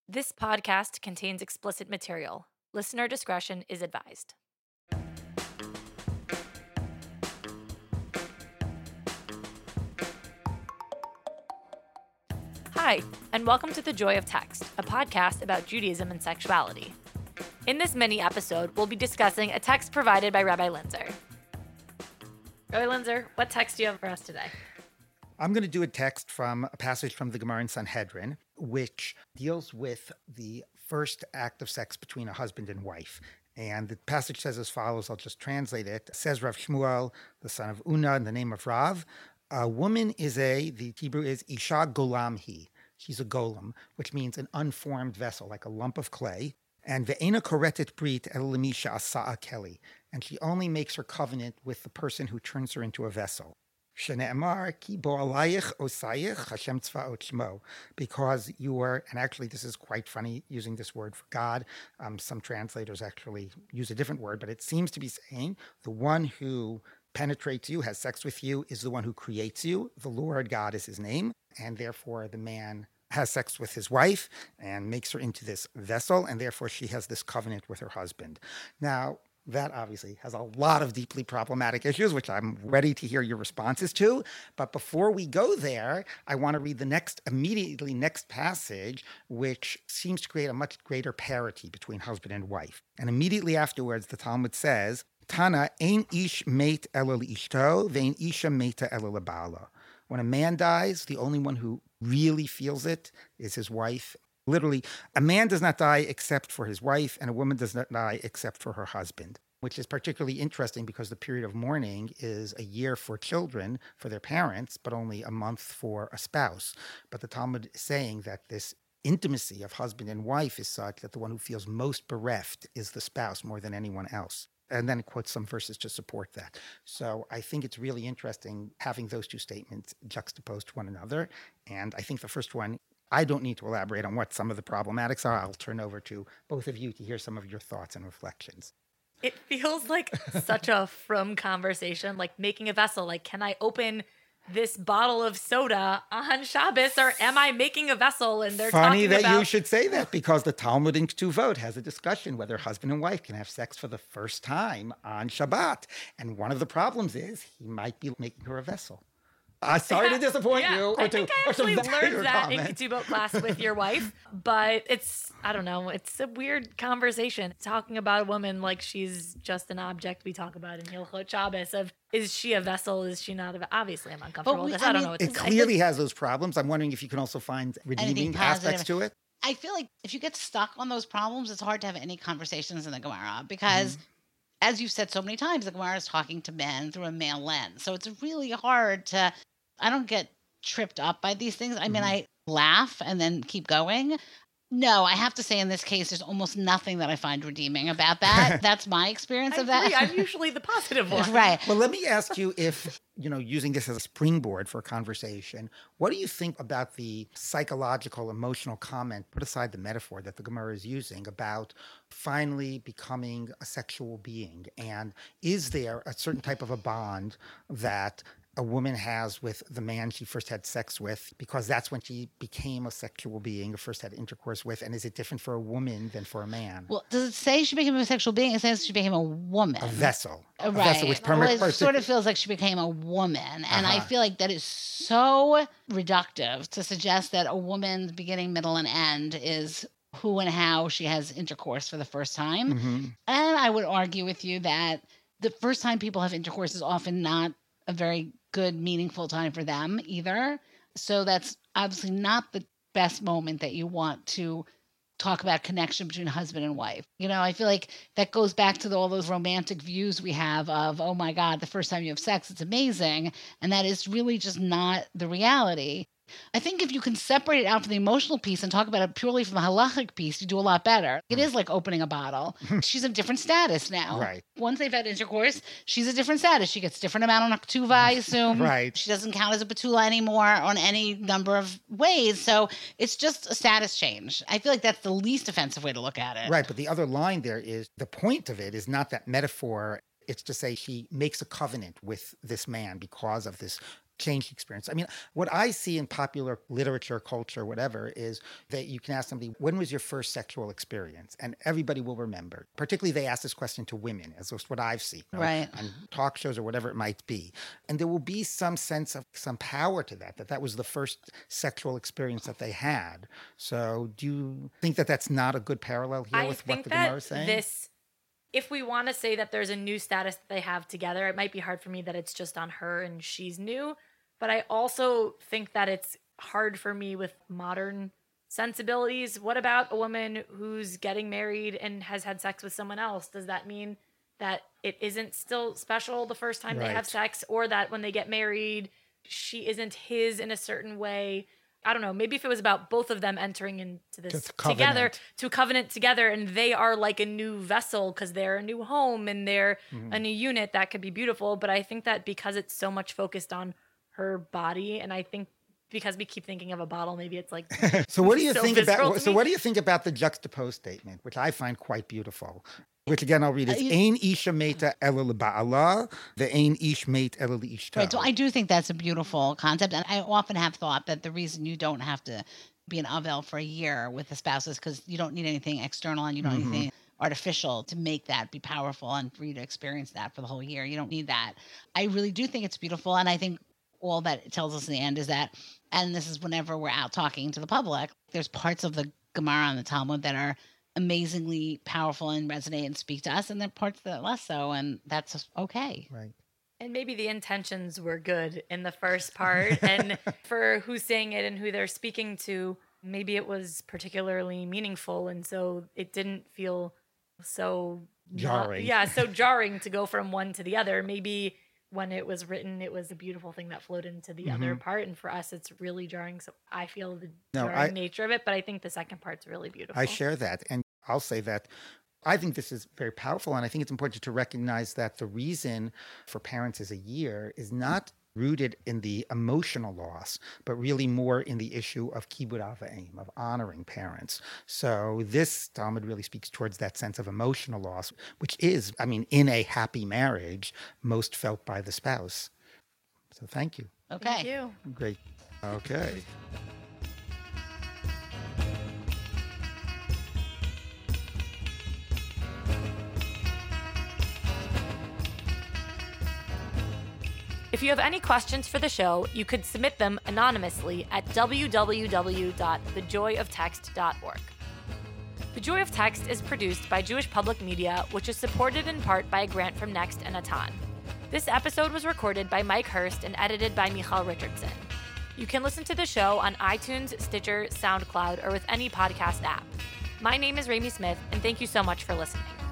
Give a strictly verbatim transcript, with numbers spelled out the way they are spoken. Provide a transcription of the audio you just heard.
This podcast contains explicit material. Listener discretion is advised. Hi, and welcome to The Joy of Text, a podcast about Judaism and sexuality. In this mini episode, we'll be discussing a text provided by Rabbi Linzer. Rabbi Linzer, what text do you have for us today? I'm going to do a text from a passage from the Gemara in Sanhedrin, which deals with the first act of sex between a husband and wife. And the passage says as follows, I'll just translate it. It says Rav Shmuel, the son of Una, in the name of Rav, a woman is a, the Hebrew is Isha Golam Hi. She's a golem, which means an unformed vessel, like a lump of clay. And ve'ena koretet brit el lemisha asa'a keli. And she only makes her covenant with the person who turns her into a vessel. Shene'emar ki bo alayich osayich Hashem tzvaot shmo, because you are, and actually this is quite funny using this word for God. Um, some translators actually use a different word, but it seems to be saying the one who penetrates you, has sex with you, is the one who creates you. The Lord God is his name, and therefore the man has sex with his wife and makes her into this vessel, and therefore she has this covenant with her husband. Now, that obviously has a lot of deeply problematic issues, which I'm ready to hear your responses to. But before we go there, I want to read the next, immediately next passage, which seems to create a much greater parity between husband and wife. And immediately afterwards, the Talmud says, Tana, ein ish meit ela li'ishto, ve'ein isha meita ela leba'ala. When a man dies, the only one who really feels it is his wife. Literally, a man does not die except for his wife, and a woman does not die except for her husband, which is particularly interesting because the period of mourning is a year for children, for their parents, but only a month for a spouse. But the Talmud is saying that this intimacy of husband and wife is such that the one who feels most bereft is the spouse more than anyone else. And then it quotes some verses to support that. So I think it's really interesting having those two statements juxtaposed to one another. And I think the first one, I don't need to elaborate on what some of the problematics are. I'll turn over to both of you to hear some of your thoughts and reflections. It feels like such a frum conversation, like making a vessel. Like, can I open this bottle of soda on Shabbos, or am I making a vessel? And they're Funny talking that about... you should say that, because the Talmud in Ketuvot has a discussion whether husband and wife can have sex for the first time on Shabbat. And one of the problems is he might be making her a vessel. Uh, sorry yeah, to disappoint yeah. you. Or I to, think I or to actually validate learned that comment. in Ketubot class with your wife, but it's, I don't know, it's a weird conversation. Talking about a woman like she's just an object we talk about in Hilchot Shabbos of, is she a vessel, is she not a vessel? Obviously, I'm uncomfortable we, with this. I, I don't know what to It say. clearly has those problems. I'm wondering if you can also find redeeming aspects to it. I feel like if you get stuck on those problems, it's hard to have any conversations in the Gemara because, mm-hmm. as you've said so many times, the Gemara is talking to men through a male lens. So it's really hard to, I don't get tripped up by these things. I mean, mm-hmm. I laugh and then keep going. No, I have to say in this case, there's almost nothing that I find redeeming about that. That's my experience I of that. agree. I'm usually the positive one. Right. Well, let me ask you if, you know, using this as a springboard for a conversation, what do you think about the psychological, emotional comment, put aside the metaphor that the Gemara is using, about finally becoming a sexual being? And is there a certain type of a bond that a woman has with the man she first had sex with, because that's when she became a sexual being, or first had intercourse with? And is it different for a woman than for a man? Well, does it say she became a sexual being? It says she became a woman. A vessel. A right. vessel which permit- well, it sort of feels like she became a woman. And uh-huh. I feel like that is so reductive to suggest that a woman's beginning, middle, and end is who and how she has intercourse for the first time. Mm-hmm. And I would argue with you that the first time people have intercourse is often not a very good, meaningful time for them either. So that's obviously not the best moment that you want to talk about connection between husband and wife. You know, I feel like that goes back to the, all those romantic views we have of, oh my God, the first time you have sex, it's amazing. And that is really just not the reality. I think if you can separate it out from the emotional piece and talk about it purely from the halachic piece, you do a lot better. It is like opening a bottle. She's a different status now. Right. Once they've had intercourse, she's a different status. She gets different amount on Aktuva, I assume. Right. She doesn't count as a Batula anymore on any number of ways. So it's just a status change. I feel like that's the least offensive way to look at it. Right. But the other line there is, the point of it is not that metaphor. It's to say she makes a covenant with this man because of this change the experience. I mean, what I see in popular literature, culture, whatever, is that you can ask somebody, when was your first sexual experience? And everybody will remember. Particularly, they ask this question to women, as just what I've seen, you know, right, on talk shows or whatever it might be. And there will be some sense of some power to that, that that was the first sexual experience that they had. So do you think that that's not a good parallel here I with think what the that Gemara is saying? This, if we want to say that there's a new status that they have together, it might be hard for me that it's just on her and she's new. But I also think that it's hard for me with modern sensibilities. What about a woman who's getting married and has had sex with someone else? Does that mean that it isn't still special the first time Right. they have sex, or that when they get married, she isn't his in a certain way? I don't know. Maybe if it was about both of them entering into this Just together, covenant. to covenant together, and they are like a new vessel because they're a new home and they're Mhm. a new unit, that could be beautiful. But I think that because it's so much focused on her body, and I think because we keep thinking of a bottle, maybe it's like So what do you so think visceral about to so me. what do you think about the juxtaposed statement, which I find quite beautiful? Which again I'll read is Uh, you- Ein isha meta ela leba'ala, the Ein ish mate ela leishto. right. So I do think that's a beautiful concept, and I often have thought that the reason you don't have to be an avel for a year with the spouse is because you don't need anything external and you don't Mhm. need anything artificial to make that be powerful and for you to experience that for the whole year. You don't need that. I really do think it's beautiful, and I think all that it tells us in the end is that, and this is whenever we're out talking to the public, there's parts of the Gemara and the Talmud that are amazingly powerful and resonate and speak to us, and there are parts that less so, and that's okay. Right. And maybe the intentions were good in the first part. And for who's saying it and who they're speaking to, maybe it was particularly meaningful. And so it didn't feel so Jarring. Yeah, so jarring to go from one to the other. Maybe when it was written, it was a beautiful thing that flowed into the other Mhm. part. And for us, it's really jarring. So I feel the No, jarring I- nature of it. But I think the second part's really beautiful. I share that. And I'll say that I think this is very powerful. And I think it's important to recognize that the reason for parents is a year is not rooted in the emotional loss, but really more in the issue of kibud av va'em, of honoring parents. So this Talmud really speaks towards that sense of emotional loss, which is, I mean, in a happy marriage, most felt by the spouse. So thank you. Okay. Thank you. Great. Okay. If you have any questions for the show, you could submit them anonymously at w w w dot the joy of text dot org. The Joy of Text is produced by Jewish Public Media, which is supported in part by a grant from Next and Atan. This episode was recorded by Mike Hurst and edited by Michal Richardson. You can listen to the show on iTunes, Stitcher, SoundCloud, or with any podcast app. My name is Rami Smith, and thank you so much for listening.